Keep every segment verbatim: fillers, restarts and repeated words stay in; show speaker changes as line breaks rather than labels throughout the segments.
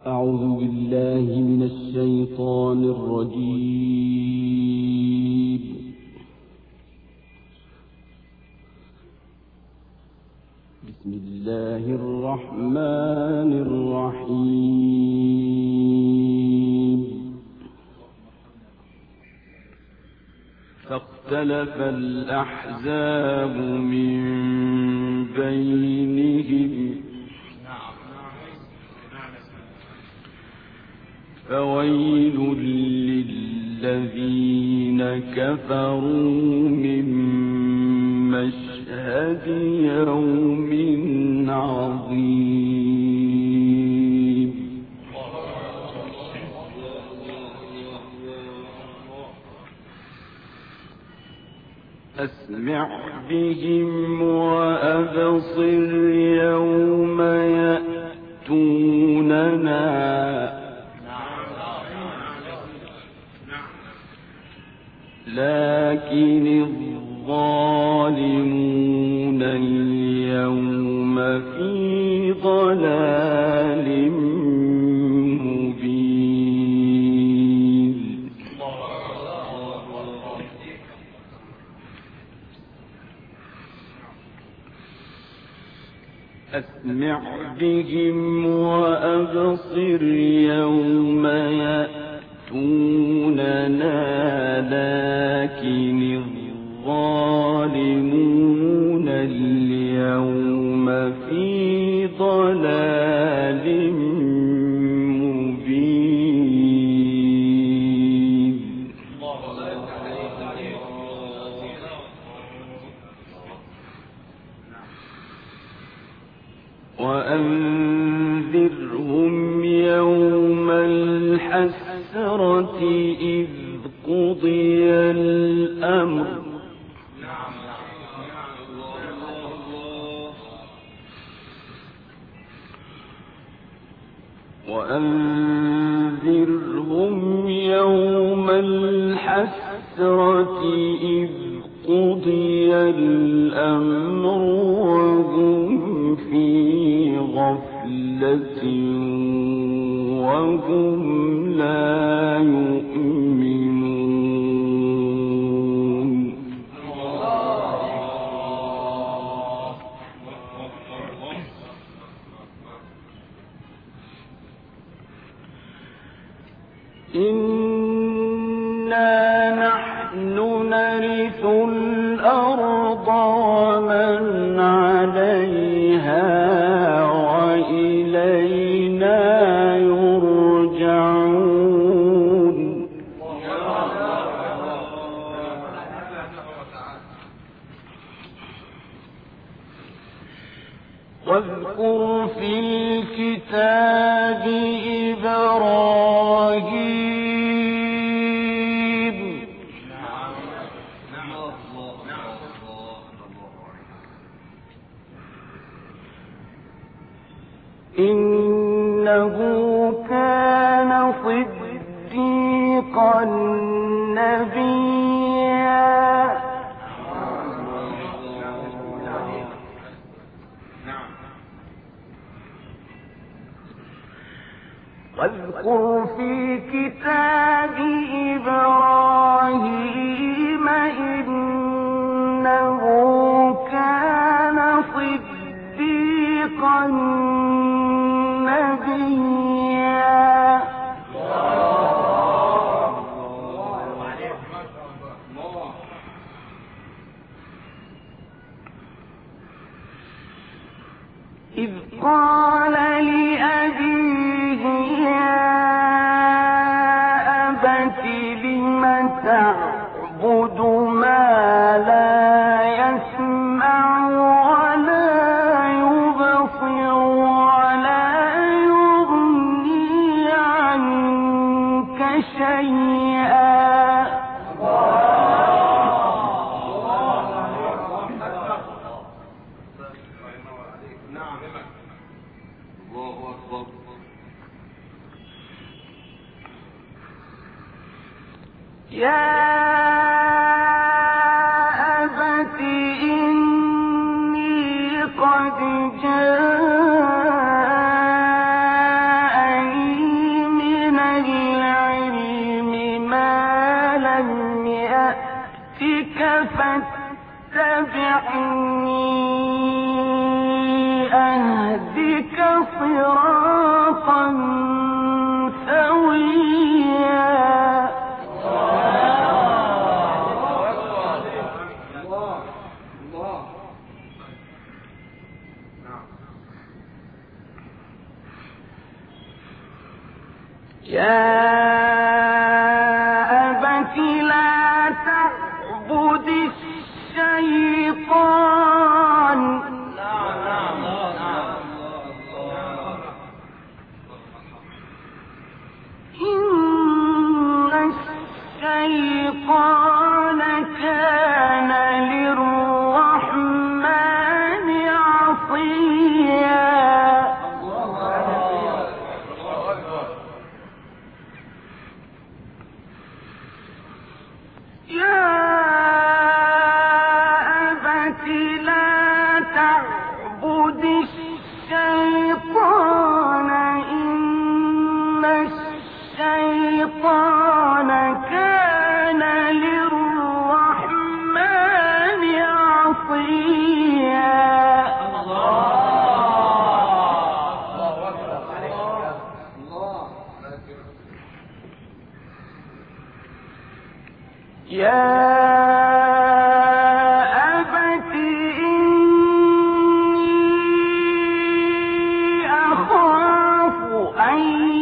أعوذ بالله من الشيطان الرجيم. بسم الله الرحمن الرحيم. فاختلف الأحزاب من بينهم فويل للذين كفروا من مشهد يوم عظيم. أسمع بهم وأبصر يوم يأتوننا لكن الظالمون اليوم في ضلال مبين. أسمع بهم وأبصر يوم يأتوننا لكن الظالمون اليوم في ضلال مبين. وأنذرهم يوم الحسرة إذ قضي الأمر وأنذرهم يوم الحسرة إذ قضي الأمر وهم في غفلة وهم لا يؤمنون. إنا نحن نرث الأرض ومن عليها وإلينا يرجعون. واذكر في الكتاب إبراهيم إنه كان صديقا نبيا. واذكر في كتاب إبراهيم إنه كان صديقا نبيا. إذ قال لأبيه يا أبت لم تعبد ما لا يسمع ولا يبصر ولا يغني عنك شيئا. يا أبت إني قد جاءني يا أبت لا تعبد الشيطان إن الشيطان كان للرحمن عصيا يا أبت لا تعبد الشيطان إن الشيطان كان للرحمن عصيا يا أبت إني أخاف أن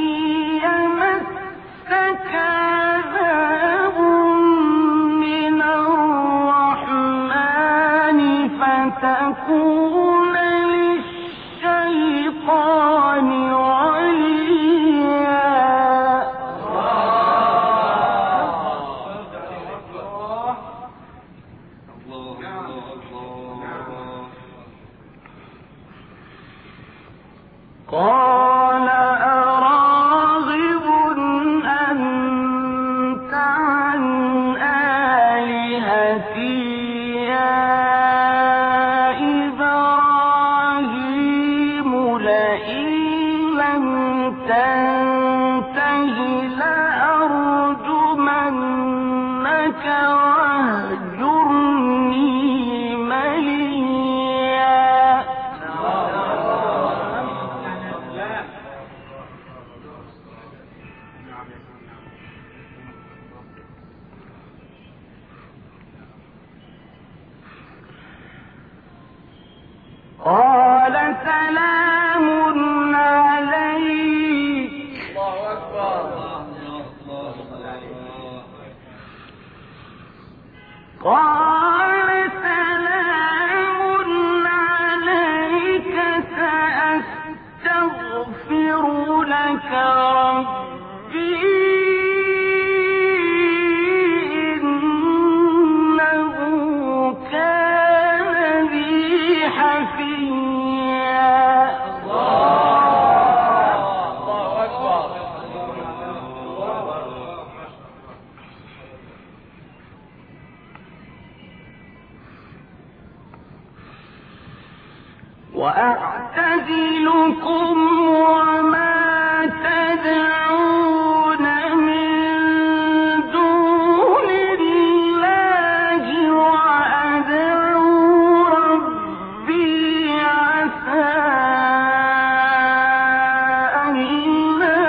يمسك عذاب من الرحمن فتكون للشيطان وليا قال أراغب أنت عن آلهتي يا إبراهيم لئن لم تنته لأرجمنك واهجرني مليا قال سلام عليك قال سلام عليك سأستغفر لك ربي إنه كان بي حفيا وأعتزلكم وما تدعون من دون الله وأدعو ربي عسى أن لا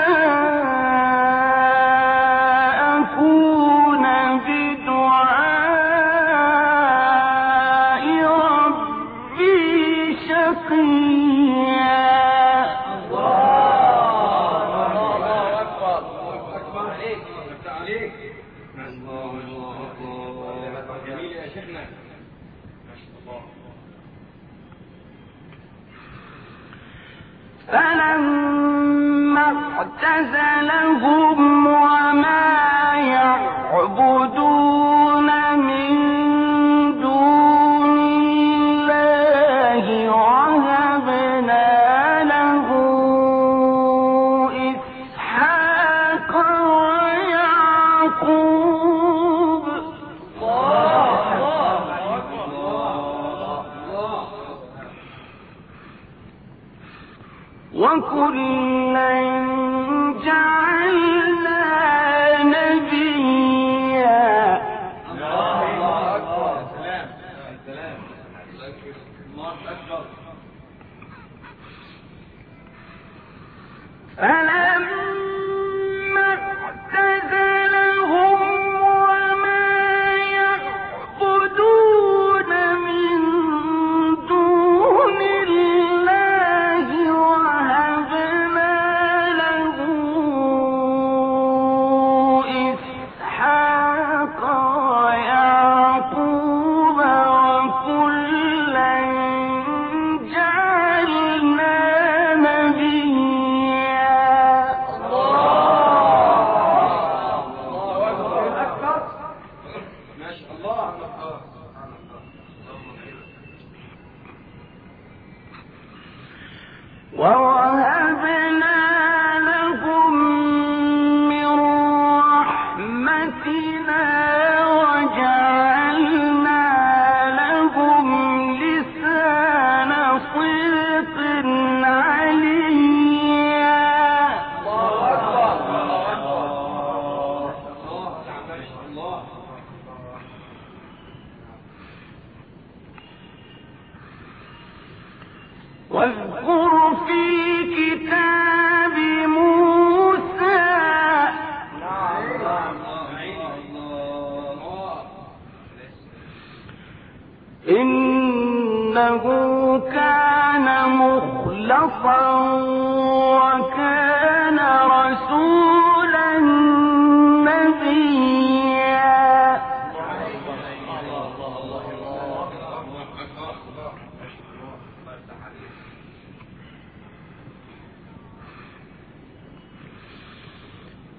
أكون بدعاء ربي شقيا فلما اعتزلهم وما يعبدون من دون الله وهبنا له إسحاق ويعقوب وكلا جعلنا نبيا فلما اعتزلهم وما يعبدون من دون الله وهبنا له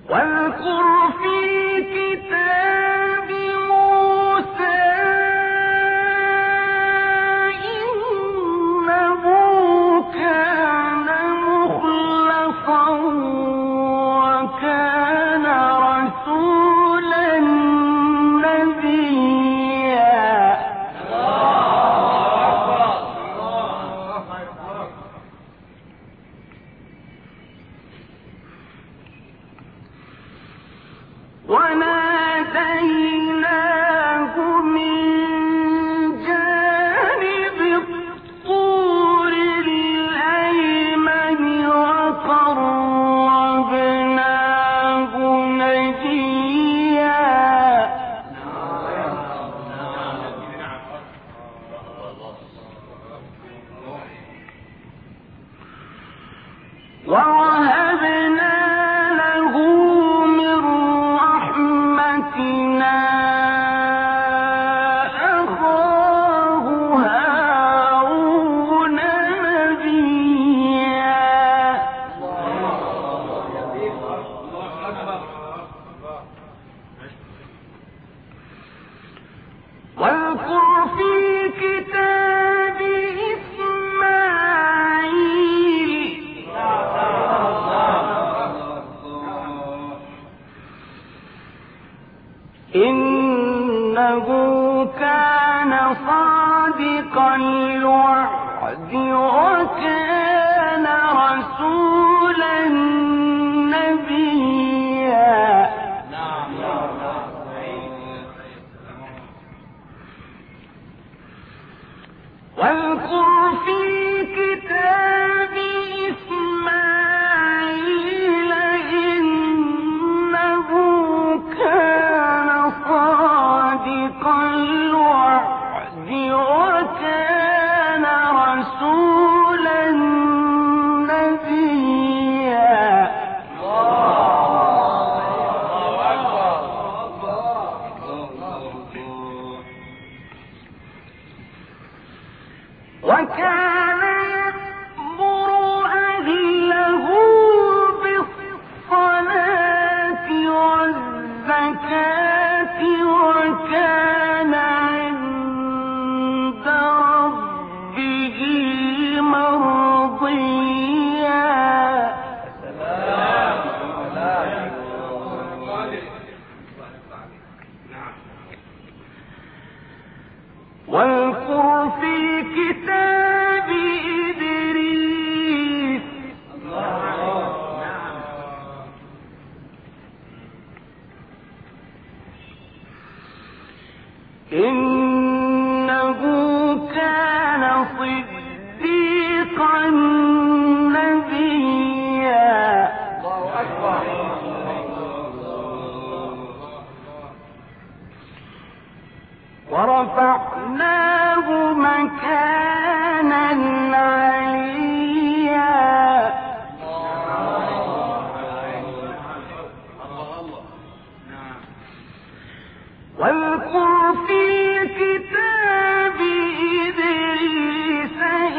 واذكر في كتاب موسى إنه كان مخلصا وكان رسولا نبيا. وناديناه من جانب الطور الأيمن وقربناه نجيا. ووهبنا له من رحمتنا أخاه هارون نبيا. واذكر في كتاب إسماعيل إنه كان صادق الوعد وكان رسولا نبيا. واذكر في كتاب إسماعيل إنه كان صادق الوعد وكان رسولا نبيا. وكان يأمر أهله بالصلاة والزكاة وكان عند ربه مرضيا. واذكر في كتاب إدريس إنه كان صديقا نبيا. ورفعناه مكانا عليا. واذكر في كتاب إدريس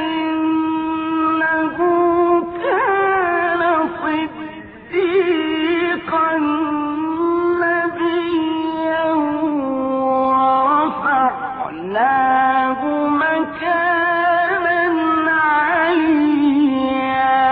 إنه كان صديقا نبيا. ورفعناه مكانا عليا.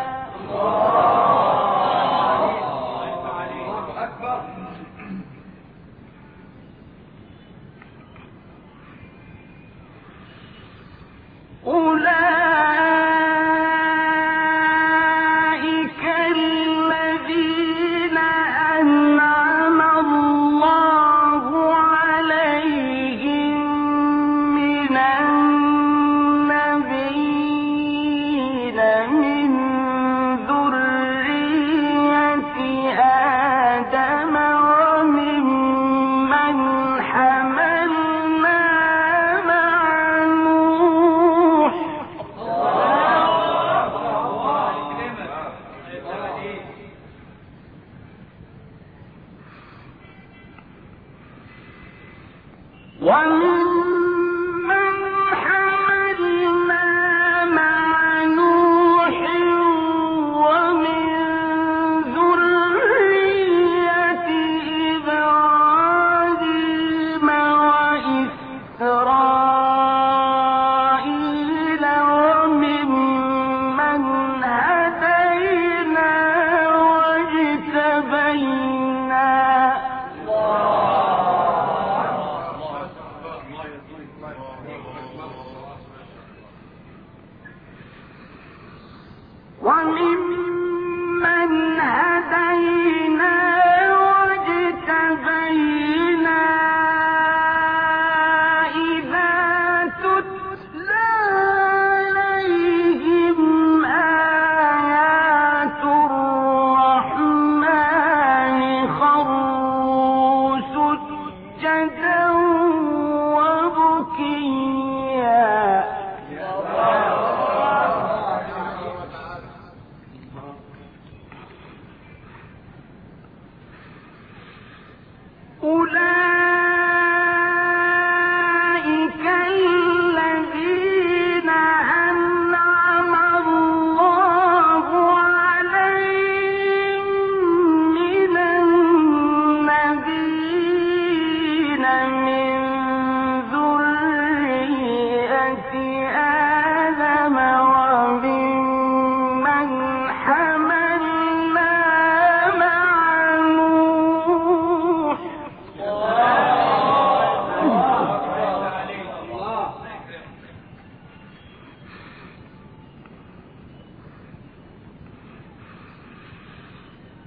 أولئك الذين أنعم الله عليهم من النبيين من ذرية آدم وممن حملنا مع نوح وممن حملنا مع نوح ومن ذرية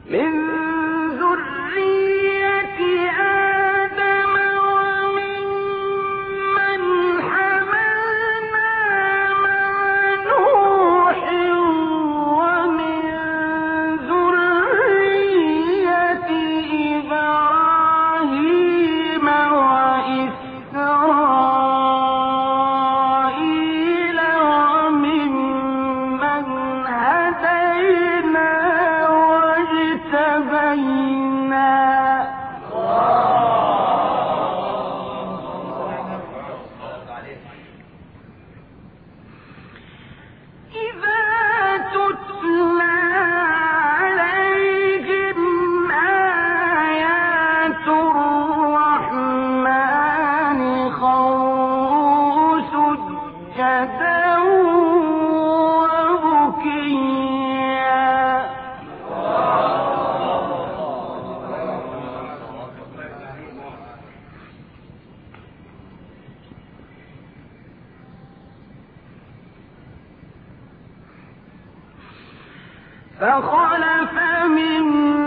فخلف من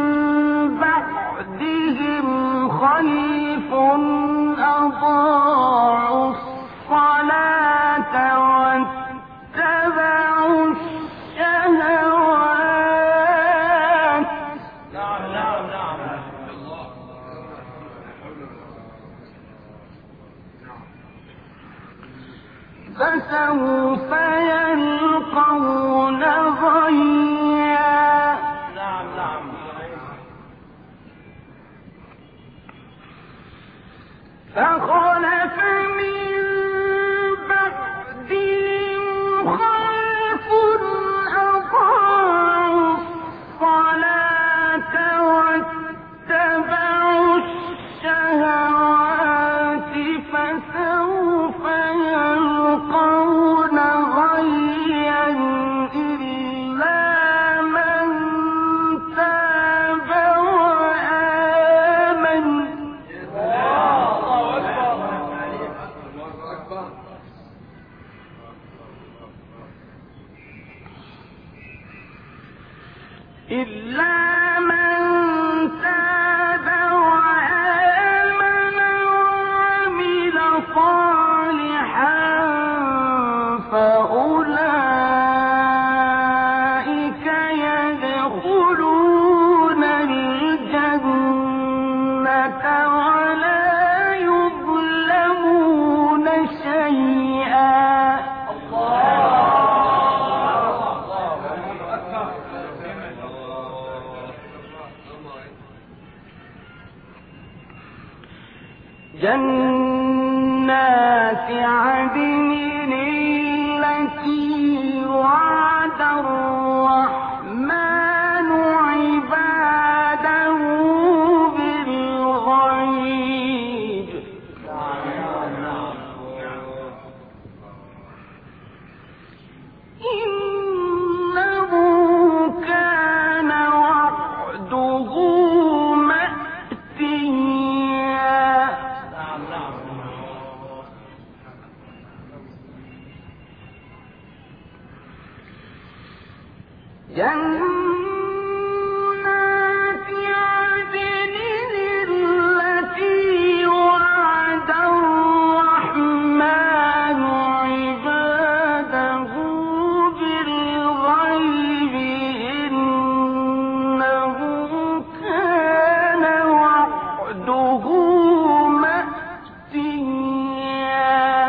بعدهم خليف أضاعوا الصلاة واتبعوا الشهوات نعم نعم نعم فسوف يلقون غيا نعم نعم فخلف من بعدهم خلف أضاعوا الصلاة واتبعوا الشهوات فسوف يلقون غيا إلا من تاب وآمن إلا من تاب وآمن وعمل صالحا فأولئك يدخلون الجنة ولا يظلمون شيئا جنات عدن التي وعد الرحمن عباده بالغيب إنه كان وعده مأتيا جنات عدن التي وعد الرحمن عباده بالغيب إنه كان وعده مأتيا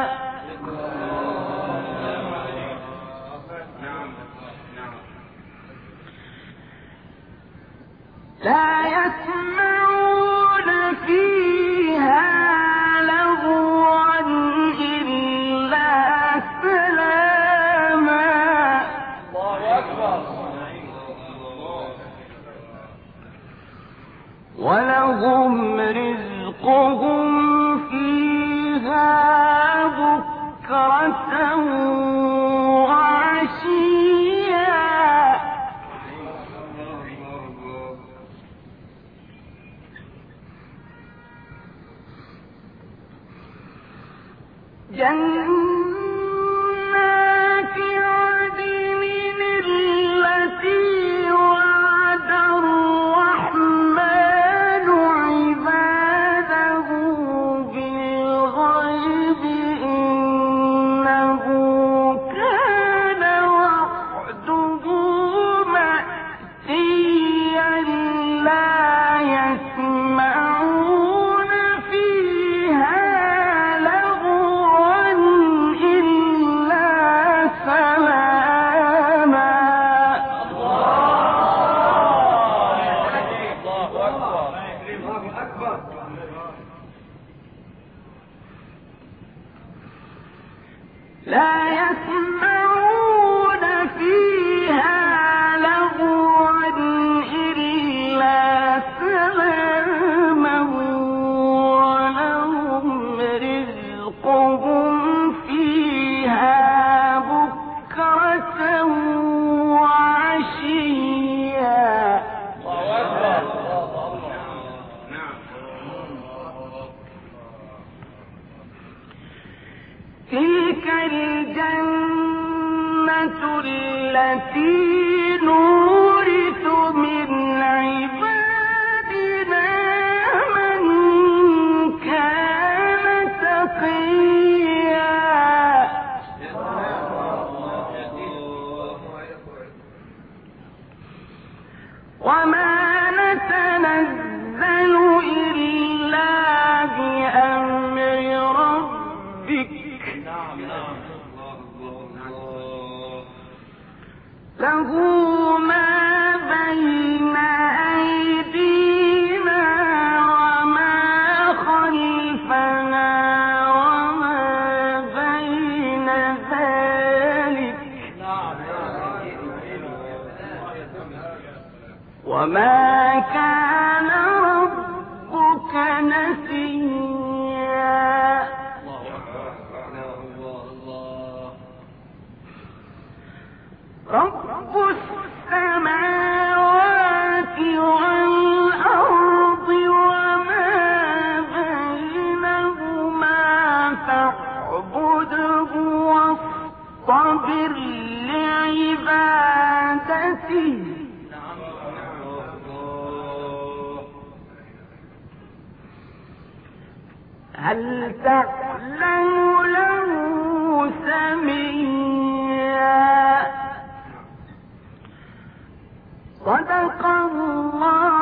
لا يسمعون فيها لغوا إلا سلاما ولهم رزقهم فيها بكرة وعشيا جنات عدن التي وعد الرحمن لا يسمعون فيها لغوا إلا سلاما ولهم رزقهم فيها بكرة وعشيا. تلك الجنة التي نورث من عبادنا من كان تقيا. وما نتنزل إلا بأمر ربك له ما بين أيدينا وما خلفنا وما بين ذلك وما كان ربك نسيا. رب السماوات والأرض وما بينهما فاعبده واصطبر لعبادته هل تعلم له سميا. صدق الله